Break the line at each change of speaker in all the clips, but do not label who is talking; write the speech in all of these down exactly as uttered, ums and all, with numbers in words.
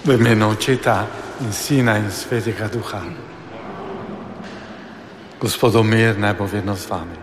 V imenu Očeta in Sina in Svetega Duha. Gospodov mir naj bo vedno z vami.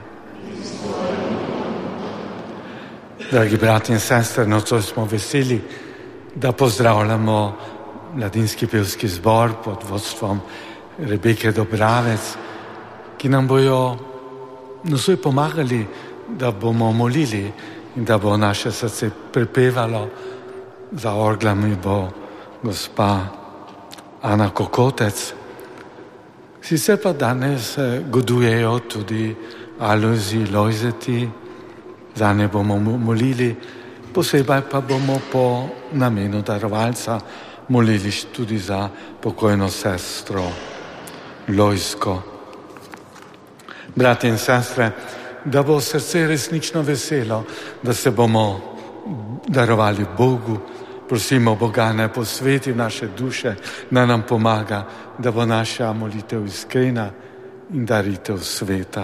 Dragi brati in sestre, nocoj smo veseli, da pozdravljamo mladinski pevski zbor pod vodstvom Rebeke Dobravec, ki nam bojo nocoj pomagali, da bomo molili in da bo naše srce prepevalo. Za orglami bo gospa Ana Kokotec. Sicer pa danes godujejo tudi Alojzi Lojzeti, za ne bomo molili, posebej pa bomo po namenu darovalca molili tudi za pokojno sestro Lojzko. Brati in sestre, da bo srce resnično veselo, da se bomo darovali Bogu, prosimo Boga, naj posveti naše duše, naj nam pomaga, da bo naša molitev iskrena in daritev sveta.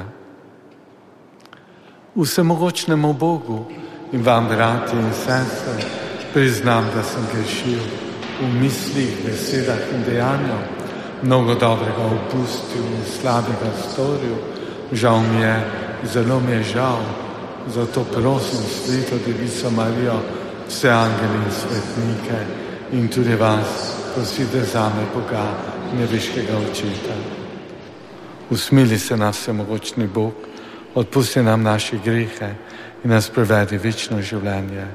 Vsemogočnemu Bogu in vam, brati in sestre, priznam, da sem grešil v mislih, besedah in dejanju, mnogo dobrega opustil in slabega storil. Žal mi je, zelo mi je žal, zato prosim Sveto Devico Marijo, vse angeli in svetnike in tudi vas, prosite zame Boga, nebeškega Očeta. Usmili se nas vsemogočni Bog, odpusti nam naše grehe in nas privedi v večno življenje.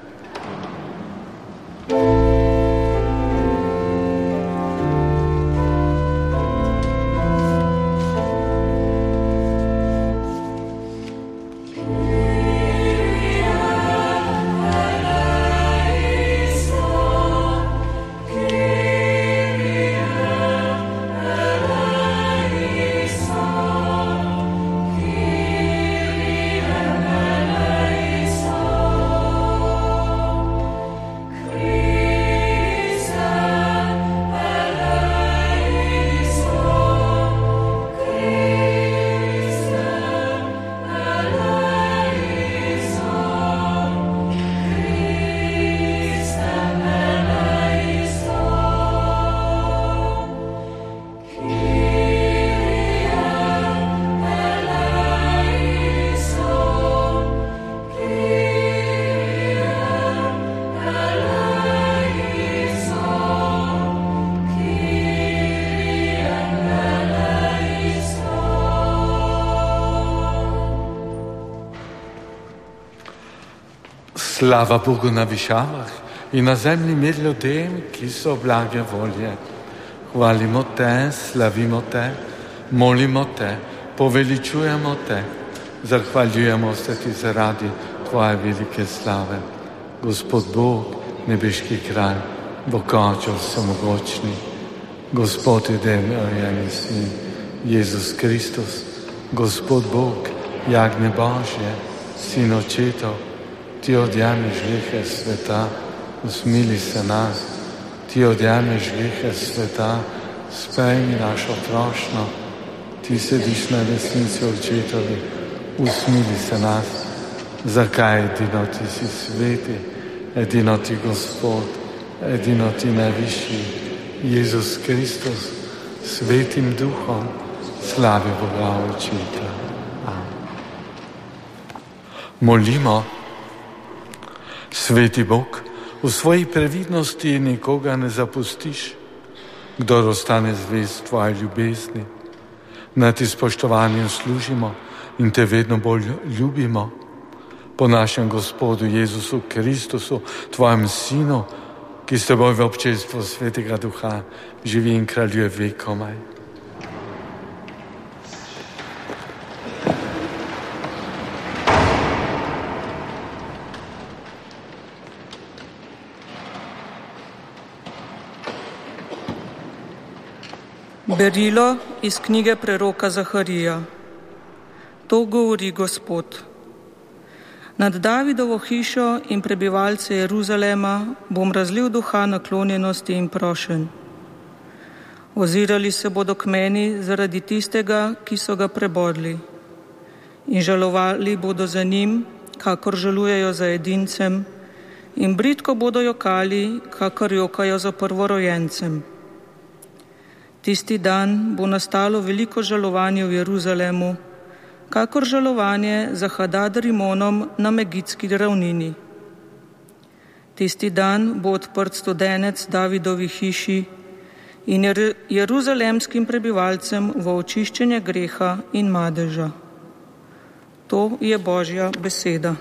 Slava Bogu na višavah in na zemlji mir ljudem, ki so blage volje. Hvalimo te, slavimo te, molimo te, poveličujemo te, zahvaljujemo se ti zaradi tvoje velike slave. Gospod Bog, nebeški kralj, Bog Oče vsemogočni, Gospod edini Sin, Jezus Kristus, Gospod Bog, jagnje Božje, Sin Očetov, ti odjameš grehe sveta, usmili se nas, ti odjameš grehe sveta, sprejmi našo prošnjo, ti sediš na desnici Očetovi, usmili se nas, zakaj edino ti si sveti, edino ti Gospod, edino ti najvišji, Jezus Kristus, svetim duhom, slavi Boga Očeta. Molimo. Sveti Bog, v svoji previdnosti nikoga ne zapustiš, kdor ostane zvest tvoje ljubezni. Na ti spoštovanju služimo in te vedno bolj ljubimo. Po našem Gospodu Jezusu Kristusu, tvojem Sinu, ki s teboj v občestvu Svetega Duha živi in kraljuje vekomaj.
Berilo iz knjige preroka Zaharija. To govori Gospod. Nad Davidovo hišo in prebivalce Jeruzalema bom razlil duha naklonjenosti in prošenj. Ozirali se bodo k meni zaradi tistega, ki so ga prebodli, in žalovali bodo za njim, kakor žalujejo za edincem, in bridko bodo jokali, kakor jokajo za prvorojencem. Tisti dan bo nastalo veliko žalovanje v Jeruzalemu, kakor žalovanje za Hadad Rimonom na Megidski ravnini. Tisti dan bo odprt studenec Davidovi hiši in jeruzalemskim prebivalcem v očiščenje greha in madeža. To je Božja beseda.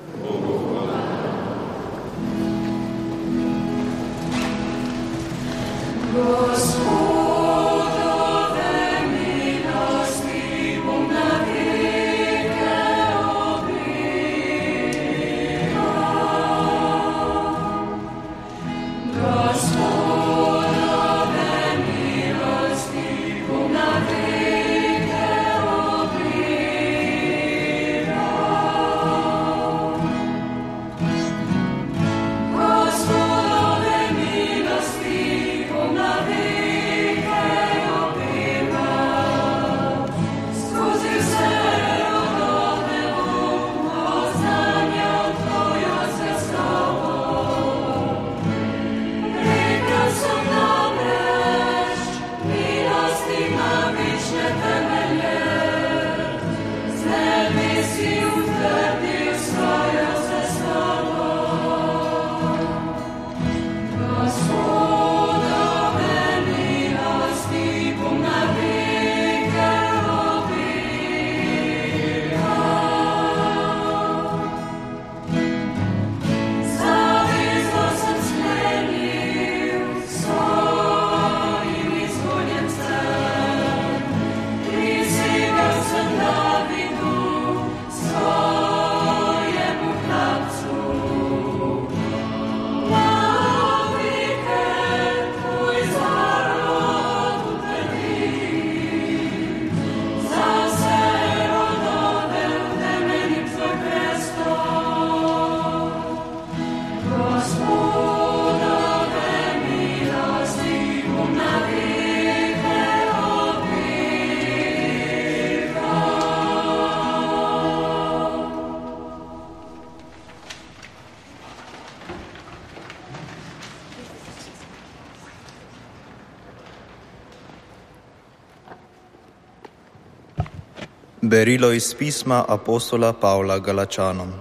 Berilo iz pisma apostola Pavla Galačanom.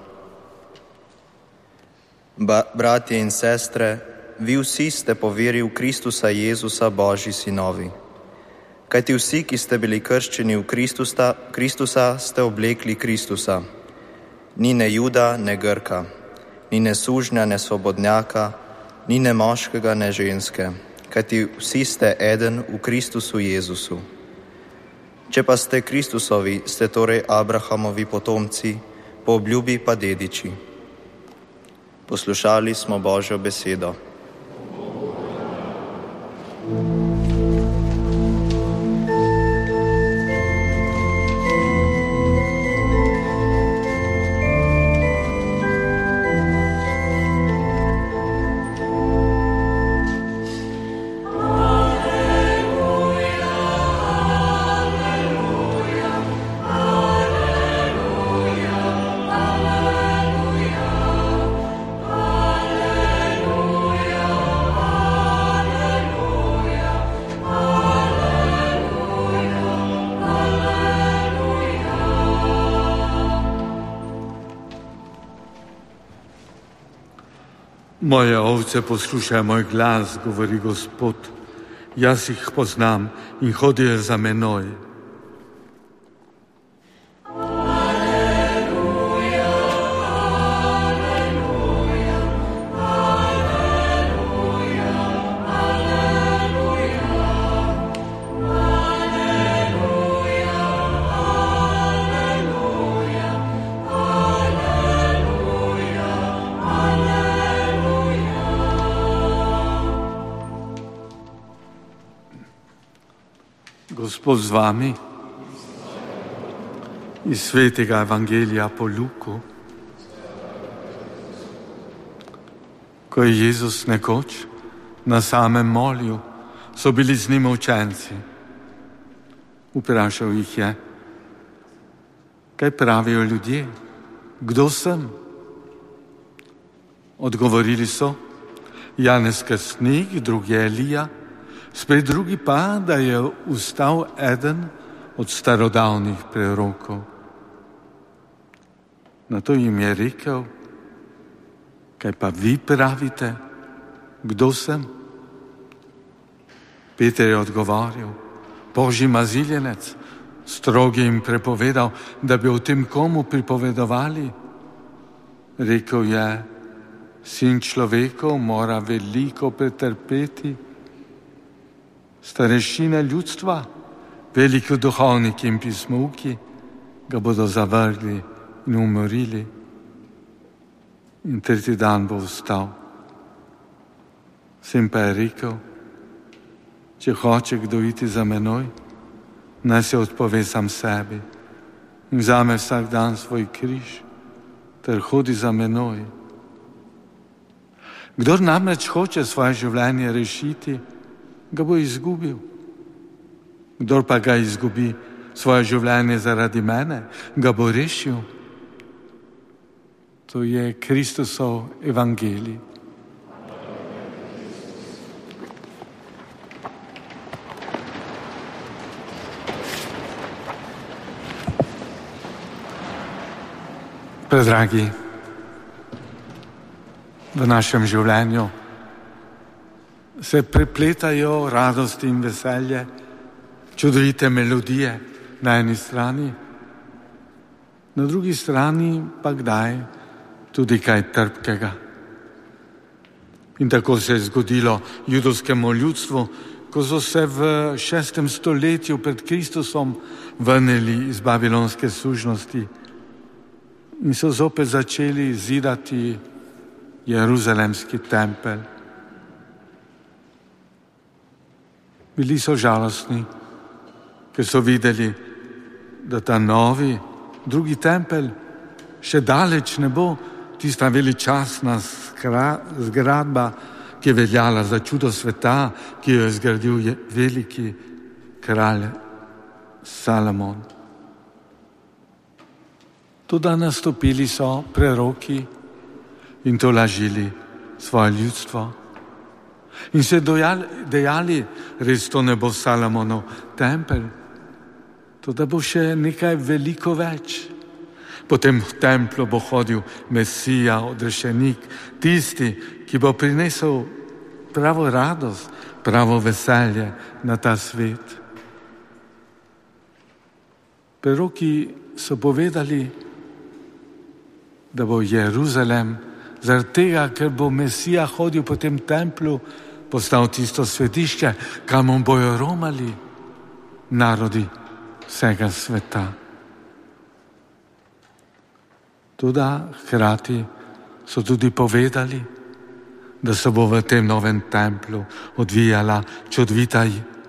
Ba, bratje in sestre, vi vsi ste po veri v Kristusa Jezusa Božji sinovi. Kajti vsi, ki ste bili krščeni v Kristusa, Kristusa, ste oblekli Kristusa. Ni ne Juda, ne Grka, ni ne sužnja, ne svobodnjaka, ni ne moškega, ne ženske, kajti vsi ste eden v Kristusu Jezusu. Če pa ste Kristusovi, ste torej Abrahamovi potomci, po obljubi pa dediči. Poslušali smo Božjo besedo.
Moje ovce poslušajo moj glas, govori Gospod. Jaz jih poznam in hodijo za menoj. Gospod z vami, iz svetega evangelija po Luku. Ko je Jezus nekoč na samem morju, so bili z njim učenci. Vprašal jih je, kaj pravijo ljudje, kdo sem? Odgovorili so, Janez Krstnik, drugi Elija, spet drugi pa, da je vstal eden od starodavnih prerokov. Na to jim je rekel, kaj pa vi pravite, kdo sem? Peter je odgovoril, Božji maziljenec, strogi jim prepovedal, da bi o tem komu pripovedovali. Rekel je, sin človekov mora veliko pretrpeti. Starešine ljudstva, veliki duhovniki in pismovki ga bodo zavrgli in umorili. In tretji dan bo vstal. Sem pa je rekel, če hoče kdo iti za menoj, naj se odpove sam sebi in vzame vsak dan svoj križ ter hodi za menoj. Kdor namreč hoče svoje življenje rešiti, ga bo izgubil. Kdor pa ga izgubi, svoje življenje zaradi mene, ga bo rešil. To je Kristusov evangelij. Predragi, v našem življenju se prepletajo radost in veselje, čudovite melodije na eni strani, na drugi strani pa kdaj tudi kaj trpkega. In tako se je zgodilo judovskemu ljudstvu, ko so se v šestem stoletju pred Kristusom vrnili iz babilonske sužnosti in so zopet začeli zidati Jeruzalemski tempelj. Bili so žalostni, ker so videli, da ta novi, drugi tempelj še daleč ne bo tista veličastna zgradba, ki je veljala za čudo sveta, ki jo je zgradil veliki kralj Salomon. Toda nastopili so preroki in tolažili svoje ljudstvo. In se dejali, res to ne bo Salomonov tempelj, to da bo še nekaj veliko več. Potem v templu bo hodil Mesija, odrešenik, tisti, ki bo prinesel pravo radost, pravo veselje na ta svet. Preroki so povedali, da bo Jeruzalem zaradi tega, ker bo Mesija hodil po tem templu, postal tisto svetišče, kamor bojo romali narodi vsega sveta. Toda hkrati so tudi povedali, da se bo v tem novem templu odvijala čudovita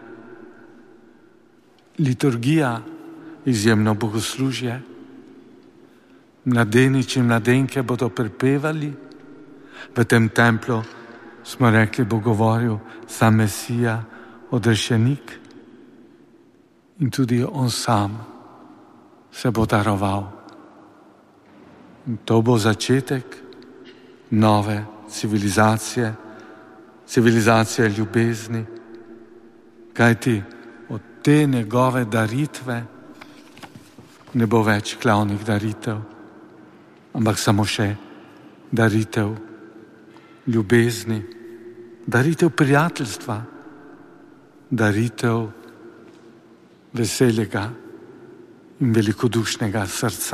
liturgija, izjemno bogoslužje. Mladeniči in mladenke bodo prepevali, v tem templu smo rekli, bo govoril sam Mesija, odrešenik, in tudi on sam se bo daroval. In to bo začetek nove civilizacije, civilizacije ljubezni, kajti od te njegove daritve ne bo več glavnih daritev, ampak samo še daritev ljubezni, daritev prijateljstva, daritev veseljega in velikodušnega srca.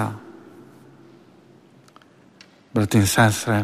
Brati in sestre,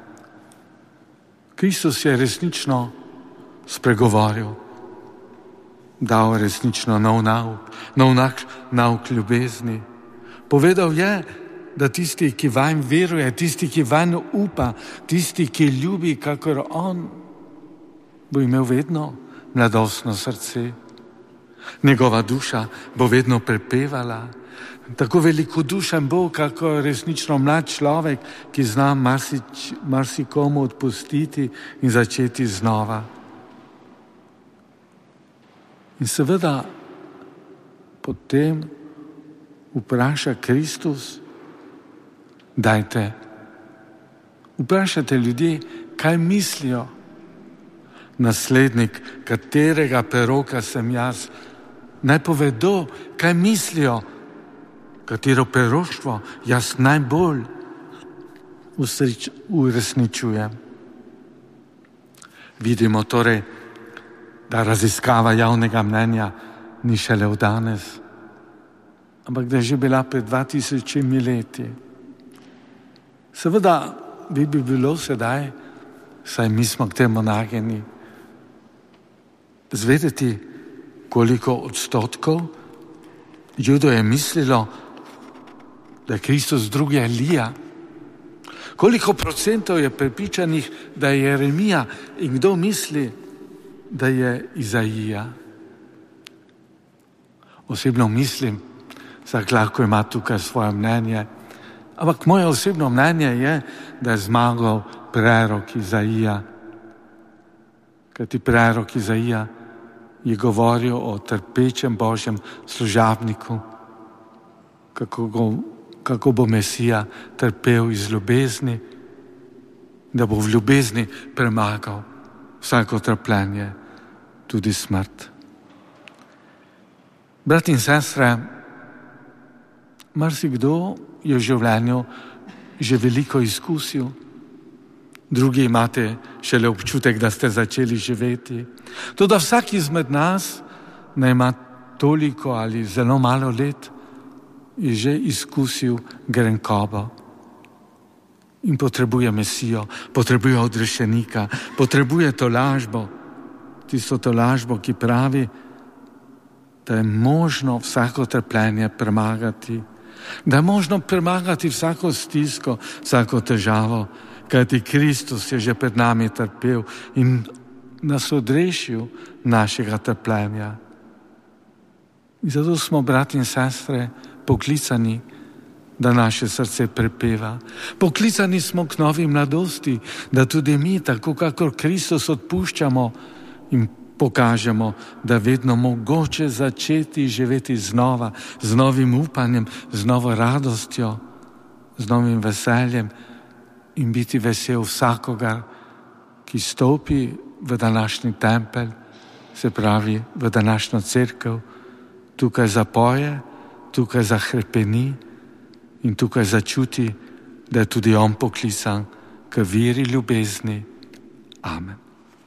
Kristus je resnično spregovoril, dal resnično nov nauk, nov nauk ljubezni. Povedal je, da tisti, ki vanj veruje, tisti, ki vanj upa, tisti, ki ljubi, kakor on, bo imel vedno mladostno srce. Njegova duša bo vedno prepevala. Tako velikodušen bo, kako resnično mlad človek, ki zna marsikomu odpustiti in začeti znova. In seveda potem vpraša Kristus, dajte Vprašajte ljudi, kaj mislijo. Naslednik, katerega peroka sem jaz, naj povedo, kaj mislijo, katero peroštvo jaz najbolj uresničujem. Vidimo torej, da raziskava javnega mnenja ni šele v danes, ampak da je že bila pred dva tisočimi leti. Seveda bi, bi bilo sedaj, saj mi smo k temu nagnjeni, zvedeti, koliko odstotkov Judov je mislilo, da je Kristus drugi Elija. Koliko procentov je prepričanih, da je Jeremija in kdo misli, da je Izaija. Osebno mislim, vsak lahko ima tukaj svoje mnenje, ampak moje osebno mnenje je, da je zmagal prerok Izaija. Kajti prerok Izaija je govoril o trpečem Božjem služabniku, kako, go, kako bo Mesija trpel iz ljubezni, da bo v ljubezni premagal vsako trpljenje, tudi smrt. Brat in sestre, marsikdo je v življenju že veliko izkusil, drugi imate šele občutek, da ste začeli živeti. Toda vsak izmed nas ne ima toliko ali zelo malo let, je že izkusil grenkobo in potrebuje Mesijo, potrebuje odrešenika, potrebuje tolažbo, tisto tolažbo, ki pravi, da je možno vsako trpljenje premagati, da je možno premagati vsako stisko, vsako težavo, kajti Kristus je že pred nami trpel in nas odrešil našega trpljenja. In zato smo, brati in sestre, poklicani, da naše srce prepeva. Poklicani smo k novi mladosti, da tudi mi, tako kakor Kristus, odpuščamo in pokažemo, da vedno mogoče začeti živeti znova, z novim upanjem, z novo radostjo, z novim veseljem in biti vesel vsakogar, ki stopi v današnji tempelj, se pravi v današnjo cerkev, tukaj zapoje, tukaj zahrepeni in tukaj začuti, da je tudi on poklican k veri ljubezni. Amen.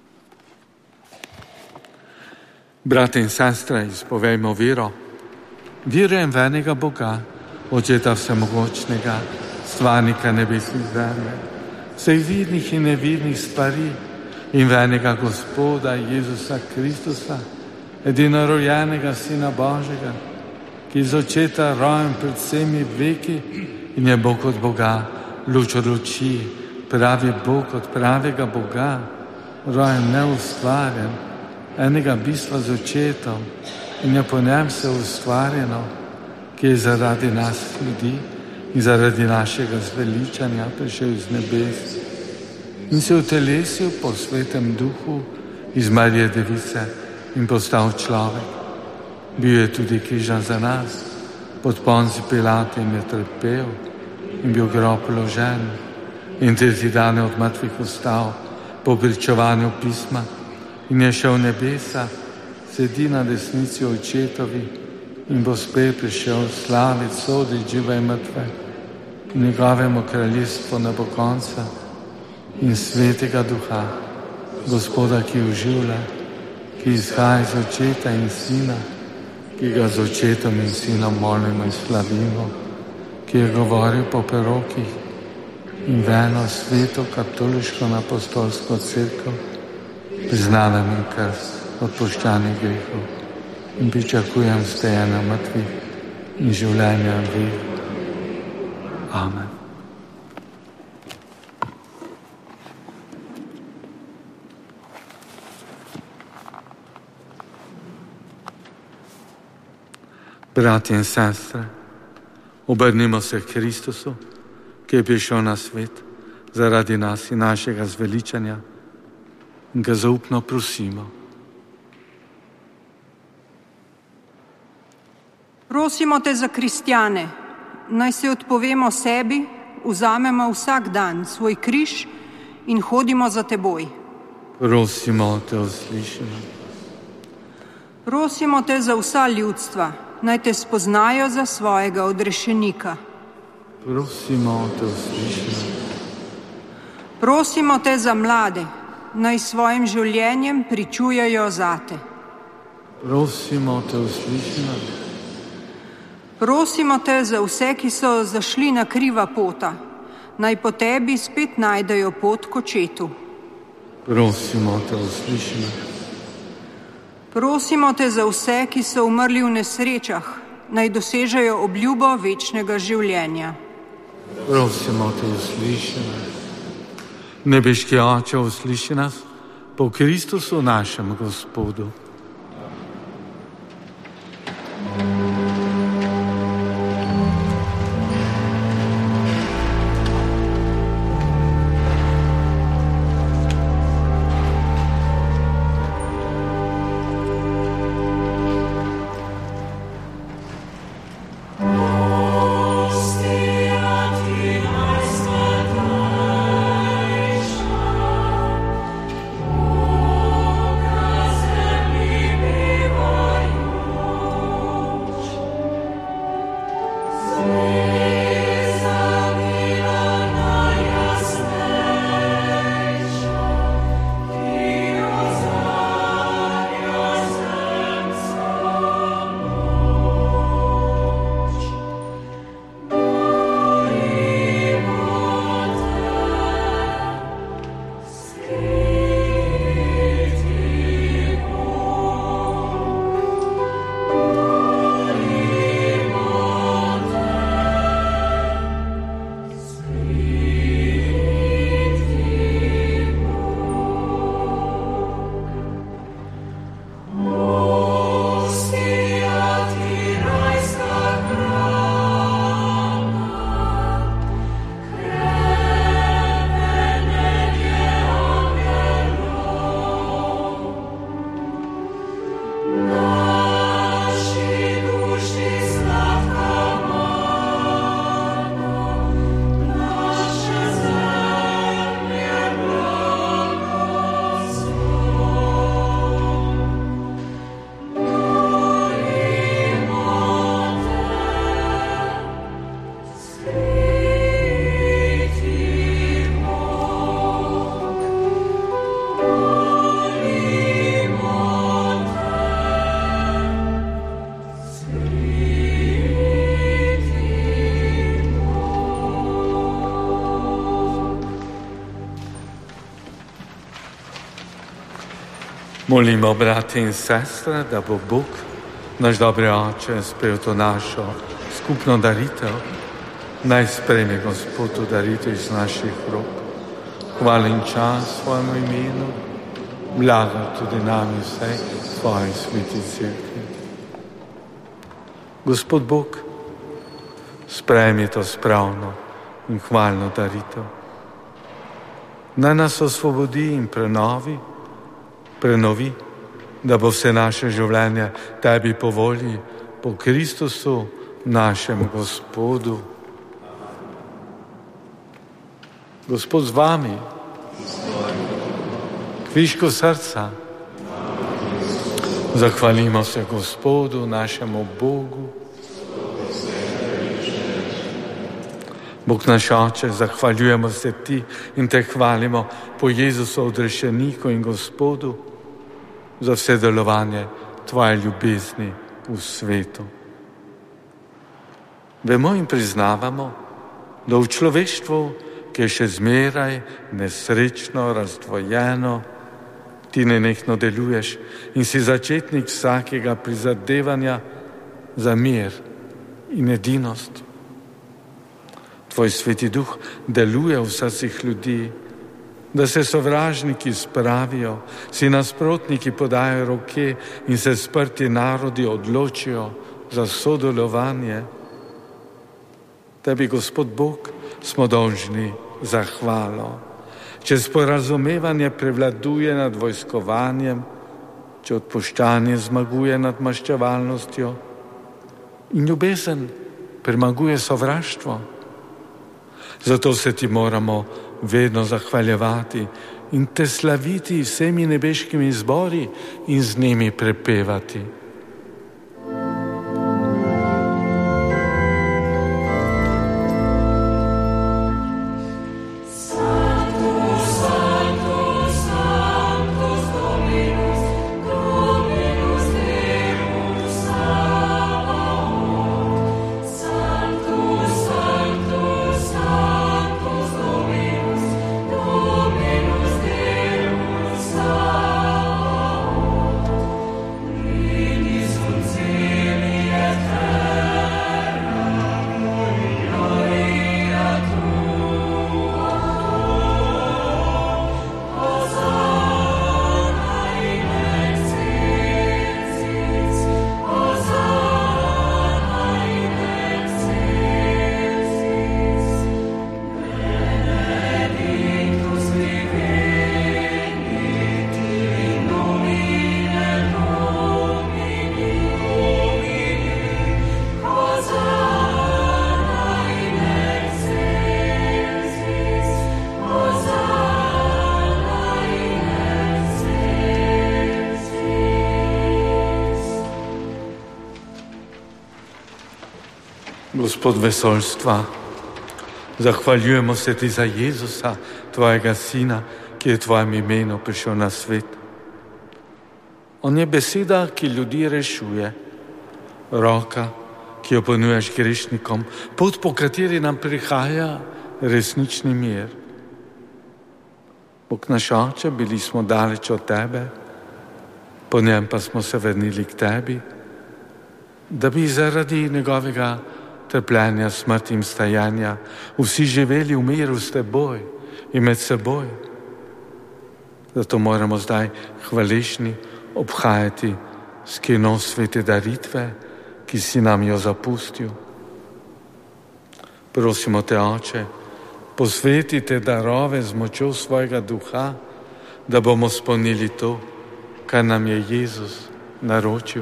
Brate in sestre, izpovejmo vero. Verujem v enega Boga, Očeta vsemogočnega, stvarnika nebes in zemlje, vseh vidnih in nevidnih stvari, in v enega Gospoda Jezusa Kristusa, edinorojenega Sina Božjega, ki iz Očeta rojen pred vsemi veki in je Bog od Boga, luč od luči, pravi Bog od pravega Boga, rojen neustvarjen, enega bistva z Očetom in je po njem vse ustvarjeno, ki je zaradi nas ljudi in zaradi našega zveličanja prišel iz nebes in se utelesil po svetem duhu iz Marije Device in postal človek. Bil je tudi križan za nas, pod Ponci Pilatom je trpel in bil grob položen in tretji dan od mrtvih vstal po pričevanju pisma in je šel v nebesa, sedi na desnici Očetovi in bo spet prišel slaviti, soditi žive in mrtve in njegovemu kraljestvu ne bo konca in svetega duha, Gospoda, ki oživlja, ki izhaja iz Očeta in Sina, ki ga z Očetom in Sinom molimo in slavimo, ki je govoril po prerokih in v eno sveto katoliško apostolsko cerkev, priznavam in krst, odpuščanje grehov in pričakujem vstajanje mrtvih in življenja večnega. Amen. Bratje in sestre, obrnimo se k Kristusu, ki je prišel na svet zaradi nas in našega zveličanja in ga zaupno prosimo.
Prosimo te za kristjane, naj se odpovemo sebi, vzamemo vsak dan svoj križ in hodimo za teboj.
Prosimo te, usliši nas.
Prosimo te za vsa ljudstva, naj te spoznajo za svojega odrešenika.
Prosimo te, usliši nas.
Prosimo te za mlade, naj svojim življenjem pričujejo zate.
Prosimo te, usliši nas.
Prosimo te za vse, ki so zašli na kriva pota, naj po tebi spet najdejo pot k očetu.
Prosimo te, usliši nas.
Prosimo te za vse, ki so umrli v nesrečah, naj dosežejo obljubo večnega življenja.
Prosimo te, usliši nas. Nebeški Oče, usliši nas po Kristusu našem Gospodu. Molimo, brati in sestre, da bo Bog, naš dobri Oče, sprejel to našo skupno daritev. Naj sprejme Gospod to daritev iz naših rok. Hvala in čas svojemu imenu, blago tudi nam in vsej svoji sveti cerkvi. Gospod Bog, sprejmi to spravno in hvalno daritev. Naj nas osvobodi in prenovi, prenovi, da bo vse naše življenje tebi po volji, po Kristusu, našem Gospodu. Gospod z vami, kvišku srca, zahvalimo se Gospodu, našemu Bogu. Bog naš Oče, zahvaljujemo se ti in te hvalimo po Jezusu odrešeniku in Gospodu za vse delovanje tvoje ljubezni v svetu. Vemo in priznavamo, da v človeštvu, ki je še zmeraj nesrečno, razdvojeno, ti nenehno deluješ in si začetnik vsakega prizadevanja za mir in edinost. Tvoj sveti duh deluje v srcih ljudi, da se sovražniki spravijo, si nasprotniki podajo roke in se sprti narodi odločijo za sodelovanje. Tebi, Gospod Bog, smo dolžni za hvalo. Če sporazumevanje prevladuje nad vojskovanjem, če odpuščanje zmaguje nad maščevalnostjo in ljubezen premaguje sovraštvo. Zato se ti moramo vedno zahvaljevati in te slaviti vsemi nebeškimi zbori in z njimi prepevati. Gospod vesoljstva, zahvaljujemo se ti za Jezusa, tvojega sina, ki je v tvojem imenu prišel na svet. On je beseda, ki ljudi rešuje, roka, ki jo ponujaš grešnikom, pot, po kateri nam prihaja resnični mir. Bog naš Oče, bili smo daleč od tebe, po njem pa smo se vrnili k tebi, da bi zaradi njegovega trpljenja, smrti in stajanja vsi živeli v miru s teboj in med seboj. Zato moramo zdaj hvaležni obhajati skino svete daritve, ki si nam jo zapustil. Prosimo te, Oče, posveti te darove z močjo svojega duha, da bomo spolnili to, kar nam je Jezus naročil.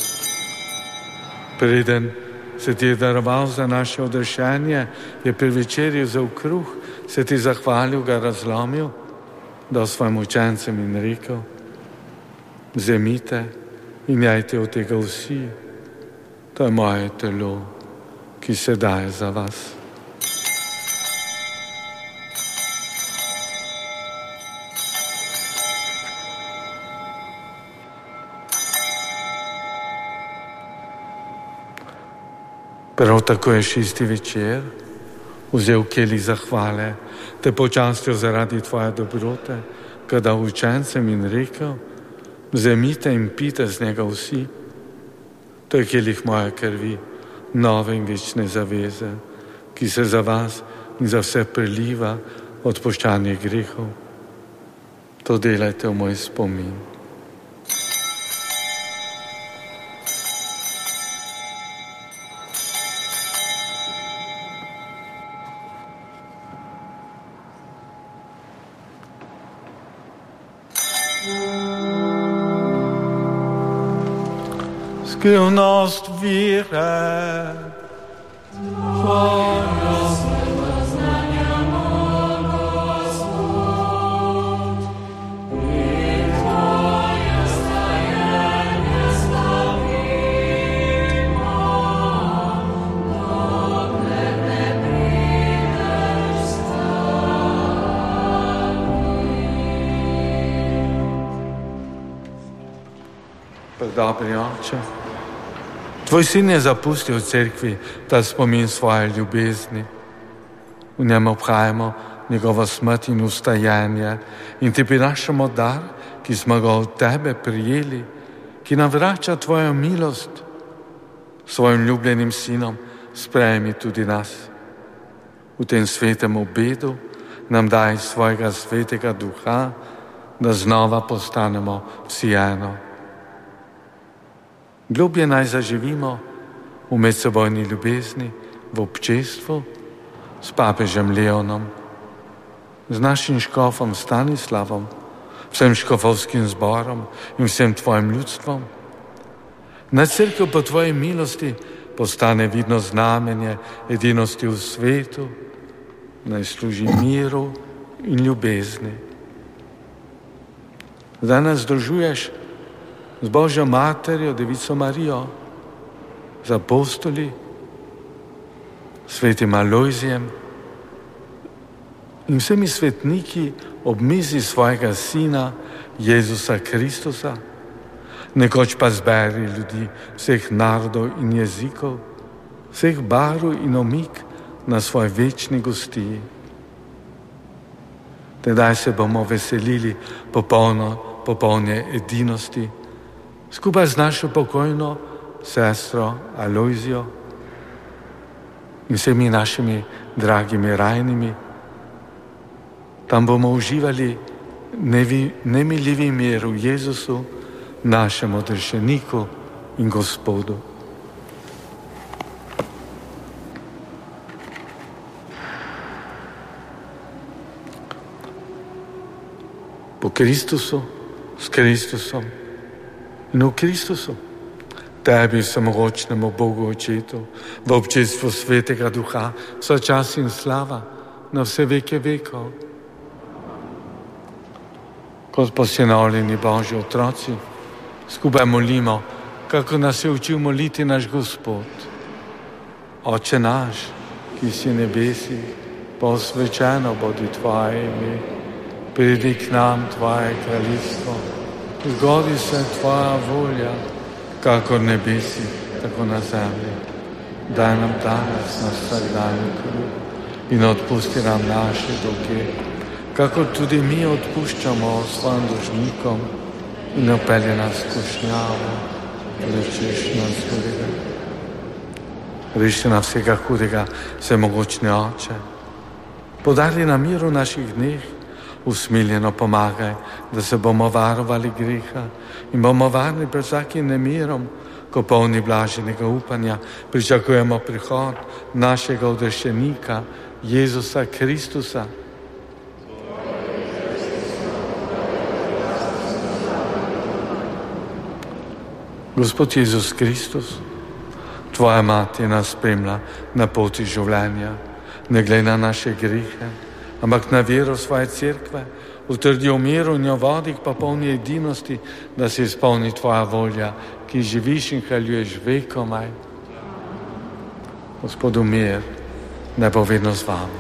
Preden se ti je daroval za naše odrešenje, je pri večerji vzel kruh, se ti zahvalil, ga razlomil, dal svojim učencem in rekel: vzemite in jajte od tega vsi, to je moje telo, ki se daje za vas. Prav tako je šesti večer vzel kelih zahvale, te počastil zaradi tvoje dobrote, ga dal učencem in rekel: vzemite in pite z njega vsi, to je kelih moje krvi, nove in večne zaveze, ki se za vas in za vse preliva odpuščanje grehov. To delajte v moj spomin. Skrivnost vire, tvoja spoznanja Gospod, in tvoja stajanja slavimo, dokler ne prideš s nami. Predobri Oče, tvoj sin je zapustil v cerkvi ta spomin svoje ljubezni. V njem obhajamo njegovo smrt in ustajanje in ti prinašamo dar, ki smo ga od tebe prijeli, ki nam vrača tvojo milost. Svojim ljubljenim sinom sprejmi tudi nas. V tem svetem obedu nam daj svojega svetega duha, da znova postanemo vsi eno. Globje naj zaživimo v medsebojni ljubezni, v občestvu s papežem Leonom, z našim škofom Stanislavom, vsem škofovskim zborom in vsem tvojim ljudstvom. Naj cerkev po tvoji milosti postane vidno znamenje edinosti v svetu naj služi miru in ljubezni. Zdaj nas združuješ z Božjo materjo, Devico Marijo, z apostoli, svetim Alojzijem in vsemi svetniki ob mizi svojega sina Jezusa Kristusa, nekoč pa zberi ljudi vseh narodov in jezikov, vseh barv in omik na svoj večni gostiji. Tedaj se bomo veselili popolno, popolne edinosti, skupaj z našo pokojno sestro Alojzijo in vsemi našimi dragimi rajnimi. Tam bomo uživali nevi, nemiljivi mir v Jezusu, našemu odrešeniku in Gospodu. Po Kristusu, s Kristusom in v Kristusu, tebi vsemogočnemu Bogu Očetu, v občestvu Svetega Duha, vsa čas in slava na vse veke vekov. Kot posinovljeni Božji otroci, skupaj molimo, kako nas je učil moliti naš Gospod. Oče naš, ki si v nebesih, posvečeno bodi tvoje ime, pridi k nam tvoje kraljestvo, zgodi se tvoja volja, kakor v nebesih, tako na zemlji. Daj nam danes naš vsakdanji kruh in odpusti nam naše dolge, kakor tudi mi odpuščamo svojim dolžnikom, in ne vpelje nas v skušnjavo, rečeš nas hudega. Reši nam vsega hudega, vsemogočni Oče. Podari nam mir v naših dneh, usmiljeno pomagaj, da se bomo varovali greha in bomo varni pred vsakim nemirom, ko polni blaženega upanja pričakujemo prihod našega odrešenika, Jezusa Kristusa. Gospod Jezus Kristus, tvoja mati nas spremlja na poti življenja, ne glede na naše grehe, ampak na vero svoje cerkve, utrdi v miru in jo vodi k popolni edinosti, da se izpolni tvoja volja, ki živiš in kraljuješ vekomaj. Gospodu mir, naj bo vedno z vami.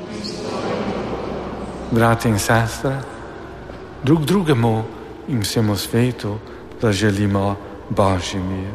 Brati in sestre, drug drugemu in vsemu svetu zaželimo Božji mir.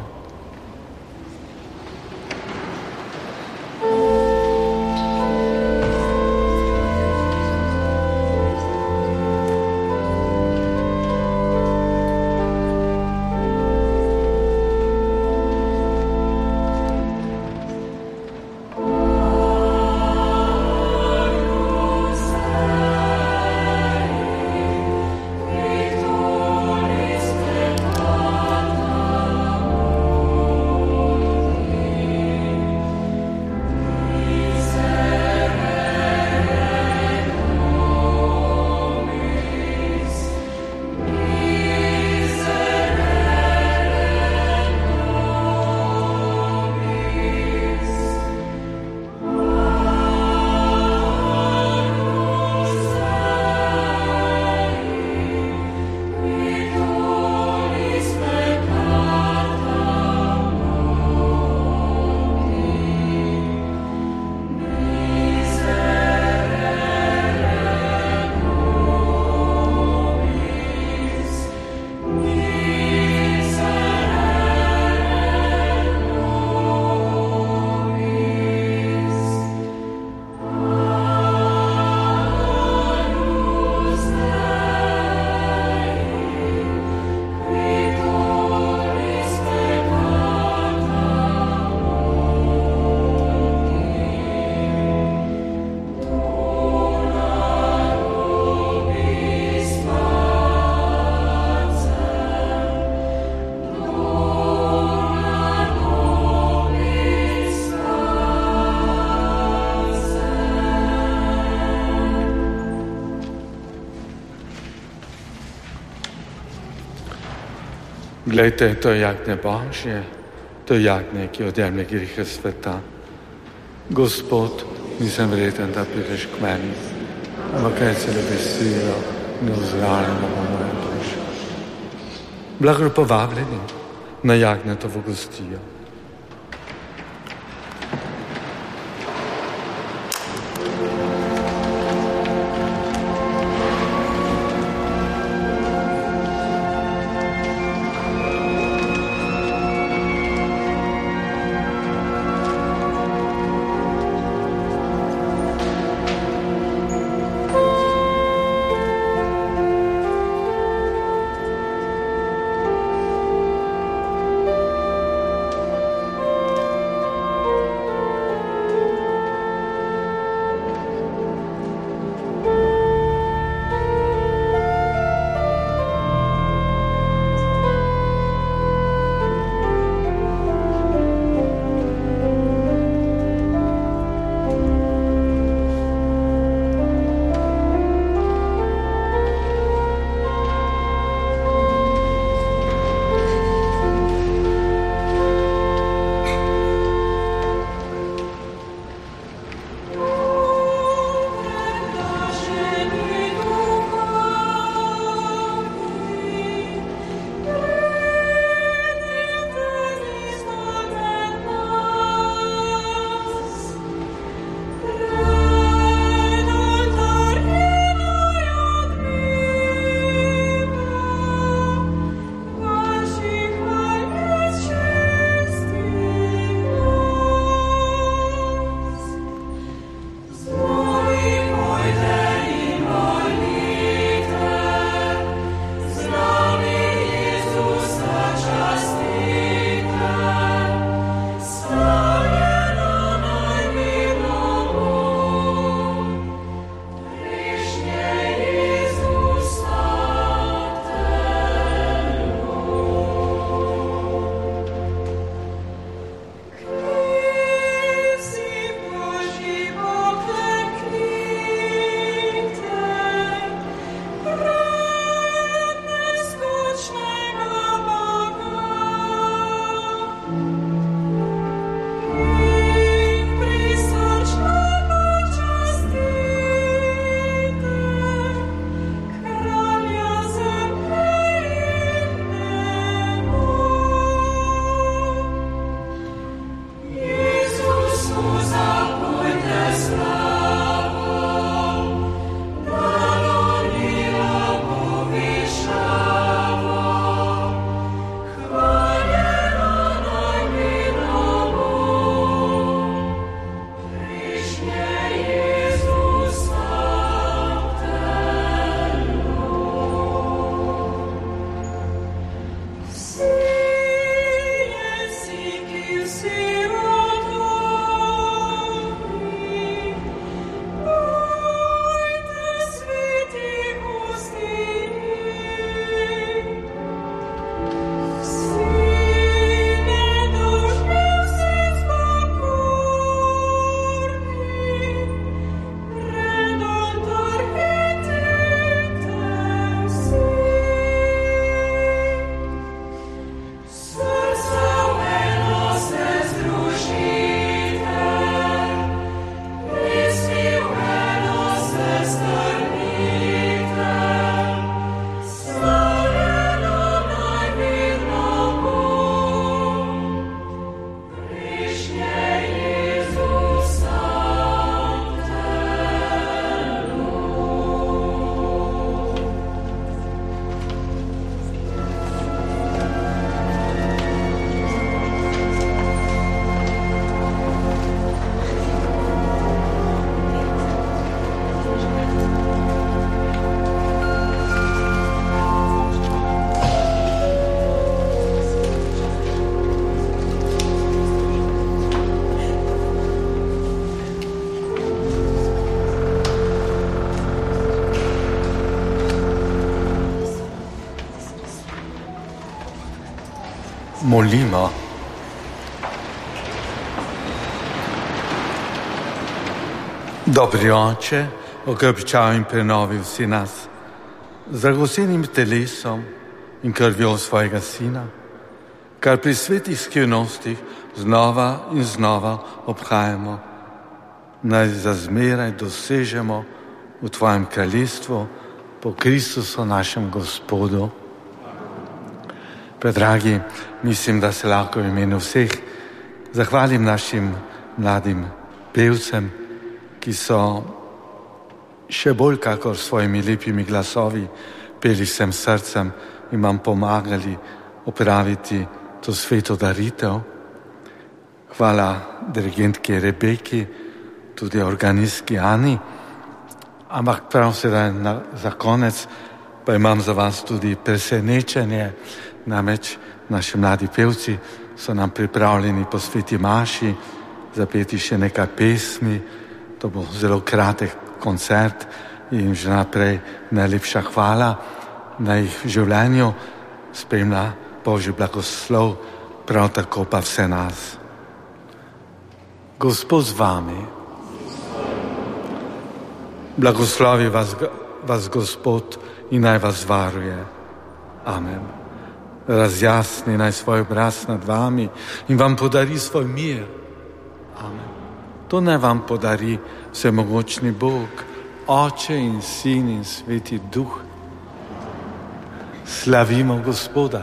Glejte, to je jagnje Božje, to je jagnje, ki odjemlje grehe sveta. Gospod nisem vreden, da prideš k meni, ampak kaj se le beseda, ne ozranimo v mojo dušo. Blago povabljeni na Jagnjetovo gostijo. molimo. Dobri Oče, okropčal in prenovil si nas z dragocenim telesom in krvjo svojega Sina, kar pri svetih skrivnostih znova in znova obhajamo. naj zazmeraj dosežemo v Tvojem kraljestvu po Kristusu našem Gospodu. Predragi, mislim, da se lahko v imenu vseh zahvalim našim mladim pevcem, ki so še bolj kakor svojimi lepimi glasovi peli vsem srcem in vam pomagali opraviti to sveto daritev. Hvala dirigentki Rebeki, tudi organistki Ani. Ampak prav sedaj za konec pa imam za vas tudi presenečenje. Namreč naši mladi pevci so nam pripravljeni po sveti maši zapeti še nekaj pesmi. To bo zelo kratek koncert in že naprej najlepša hvala, naj jih v življenju spremlja Božji blagoslov, prav tako pa vse nas. Gospod z vami. Blagoslovi vas, vas Gospod in naj vas varuje. Amen. Razjasni naj svoj obraz nad vami in vam podari svoj mir. Amen. To naj vam podari vsemogočni Bog, Oče in Sin in Sveti Duh. Slavimo Gospoda.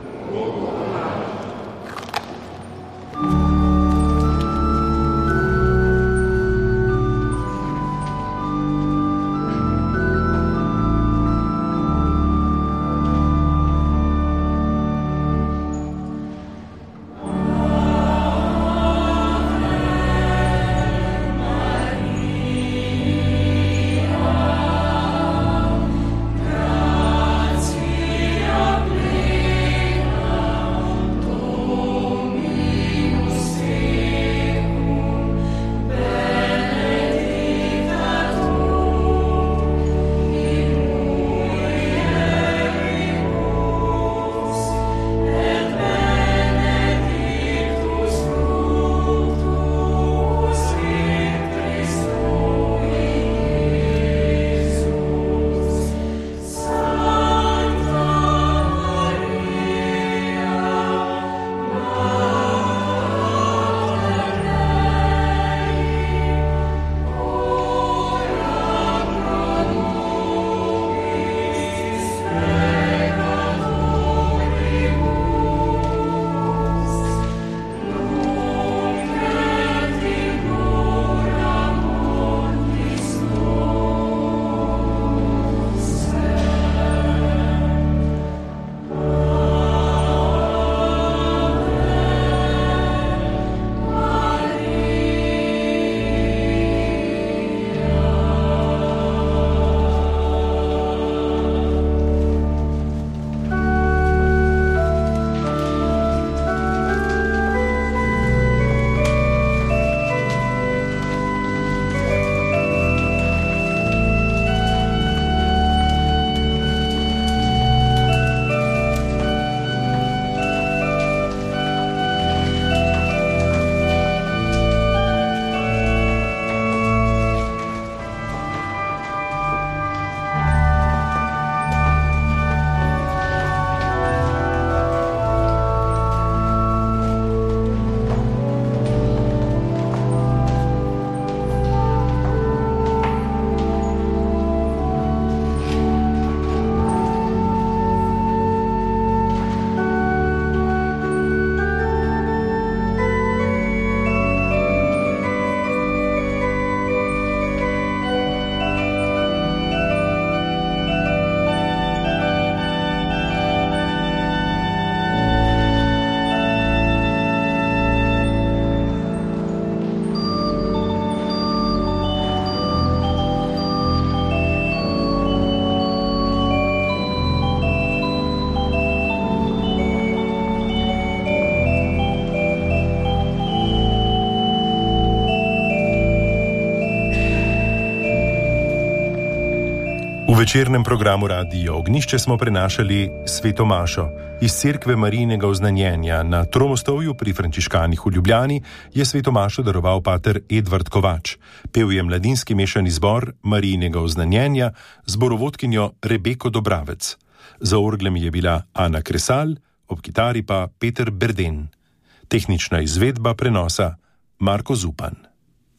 V večernem programu Radia Ognjišče smo prenašali Sveto mašo. Iz Cerkve Marijinega oznanjenja na Tromostovju pri Frančiškanih v Ljubljani je Sveto mašo daroval pater Edvard Kovač. Pel je mladinski mešani zbor Marijinega oznanjenja z zborovodkinjo Rebeko Dobravec. Za orglami je bila Ana Kresal, ob kitari pa Peter Berden. Tehnična izvedba prenosa Marko Zupan.